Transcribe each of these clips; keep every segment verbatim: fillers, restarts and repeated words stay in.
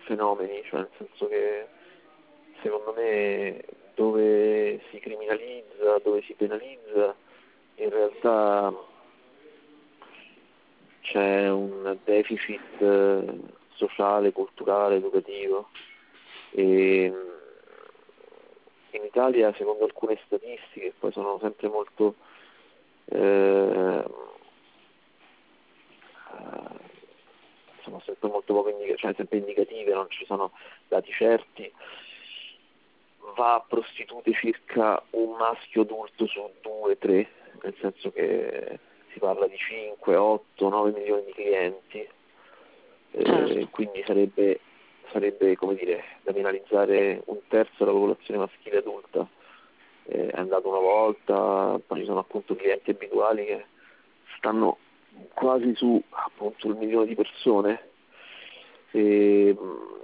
fenomeni, cioè nel senso che secondo me dove si criminalizza, dove si penalizza, in realtà c'è un deficit eh, sociale, culturale, educativo e mh, in Italia, secondo alcune statistiche, poi sono sempre molto eh, sono sempre molto poco indicative, cioè sempre indicative, non ci sono dati certi, va a prostitute circa un maschio adulto su due, tre, nel senso che si parla di cinque, otto, nove milioni di clienti, Certo. eh, quindi sarebbe, sarebbe come dire, da penalizzare un terzo della popolazione maschile adulta. Eh, è andato una volta, poi ci sono appunto clienti abituali che stanno quasi su appunto il milione di persone. E, mh,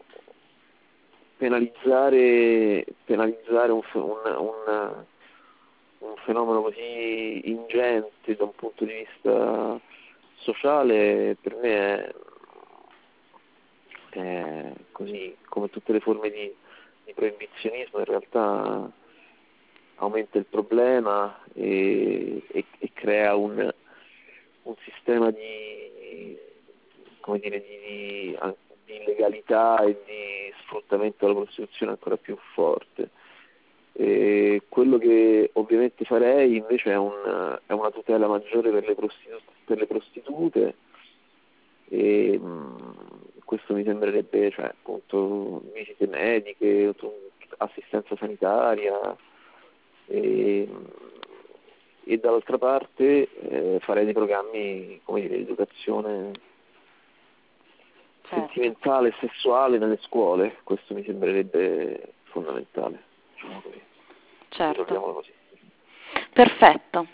penalizzare, penalizzare un, fe- un, un, un fenomeno così ingente da un punto di vista sociale per me è, è così, come tutte le forme di, di proibizionismo, in realtà aumenta il problema e, e- e crea un, un sistema di, come dire, di, di, di illegalità e di sfruttamento della prostituzione ancora più forte. E quello che ovviamente farei invece è, un, è una tutela maggiore per le, prostitu- per le prostitute e mh, questo mi sembrerebbe, cioè, appunto, visite mediche, assistenza sanitaria e, e dall'altra parte eh, farei dei programmi, come dire, di educazione Certo. sentimentale e sessuale nelle scuole, questo mi sembrerebbe fondamentale, diciamo così, Certo. risolviamolo così. Perfetto.